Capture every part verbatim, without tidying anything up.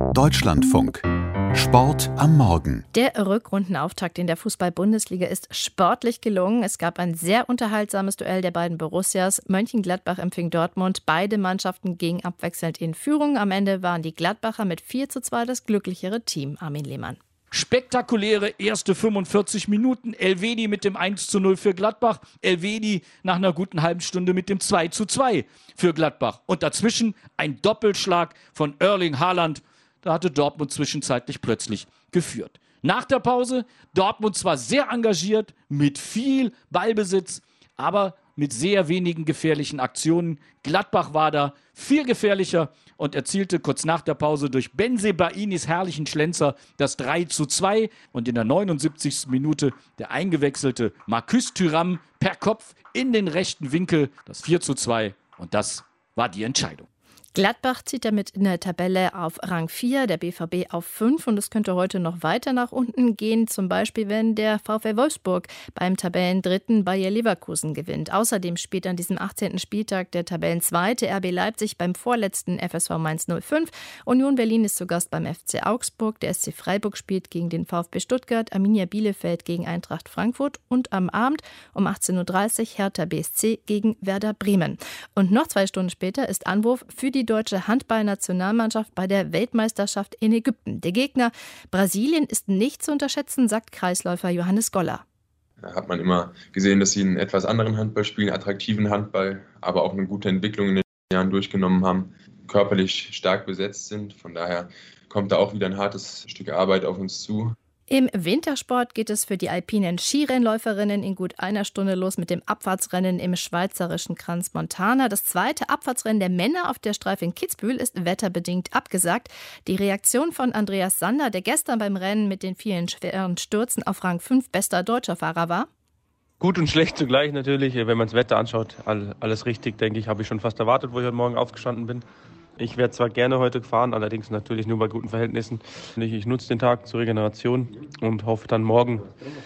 Deutschlandfunk. Sport am Morgen. Der Rückrundenauftakt in der Fußball-Bundesliga ist sportlich gelungen. Es gab ein sehr unterhaltsames Duell der beiden Borussias. Mönchengladbach empfing Dortmund. Beide Mannschaften gingen abwechselnd in Führung. Am Ende waren die Gladbacher mit vier zu zwei das glücklichere Team. Armin Lehmann. Spektakuläre erste fünfundvierzig Minuten. Elvedi mit dem eins zu null für Gladbach. Elvedi nach einer guten halben Stunde mit dem zwei zu zwei für Gladbach. Und dazwischen ein Doppelschlag von Erling Haaland. Da hatte Dortmund zwischenzeitlich plötzlich geführt. Nach der Pause Dortmund zwar sehr engagiert, mit viel Ballbesitz, aber mit sehr wenigen gefährlichen Aktionen. Gladbach war da viel gefährlicher und erzielte kurz nach der Pause durch Benzebainis herrlichen Schlenzer das drei zu zwei. Und in der neunundsiebzigsten Minute der eingewechselte Marcus Thuram per Kopf in den rechten Winkel das vier zu zwei. Und das war die Entscheidung. Gladbach zieht damit in der Tabelle auf Rang vier, der B V B auf fünf und es könnte heute noch weiter nach unten gehen, zum Beispiel wenn der VfL Wolfsburg beim Tabellendritten Bayer Leverkusen gewinnt. Außerdem spielt an diesem achtzehnten Spieltag der Tabellenzweite R B Leipzig beim vorletzten F S V Mainz null fünf. Union Berlin ist zu Gast beim F C Augsburg, der S C Freiburg spielt gegen den VfB Stuttgart, Arminia Bielefeld gegen Eintracht Frankfurt und am Abend um achtzehn Uhr dreißig Hertha B S C gegen Werder Bremen. Und noch zwei Stunden später ist Anwurf für die Die deutsche Handballnationalmannschaft bei der Weltmeisterschaft in Ägypten. Der Gegner Brasilien ist nicht zu unterschätzen, sagt Kreisläufer Johannes Goller. Da hat man immer gesehen, dass sie einen etwas anderen Handball spielen, attraktiven Handball, aber auch eine gute Entwicklung in den Jahren durchgenommen haben, körperlich stark besetzt sind. Von daher kommt da auch wieder ein hartes Stück Arbeit auf uns zu. Im Wintersport geht es für die alpinen Skirennläuferinnen in gut einer Stunde los mit dem Abfahrtsrennen im schweizerischen Crans-Montana. Das zweite Abfahrtsrennen der Männer auf der Streife in Kitzbühel ist wetterbedingt abgesagt. Die Reaktion von Andreas Sander, der gestern beim Rennen mit den vielen schweren Stürzen auf Rang fünf bester deutscher Fahrer war? Gut und schlecht zugleich natürlich. Wenn man das Wetter anschaut, alles richtig, denke ich, habe ich schon fast erwartet, wo ich heute Morgen aufgestanden bin. Ich werde zwar gerne heute fahren, allerdings natürlich nur bei guten Verhältnissen. Ich nutze den Tag zur Regeneration und hoffe dann morgen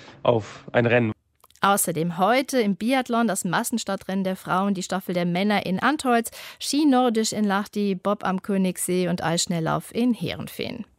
auf ein Rennen. Außerdem heute im Biathlon das Massenstartrennen der Frauen, die Staffel der Männer in Antholz, Ski Nordisch in Lahti, Bob am Königssee und Eisschnelllauf in Heerenveen.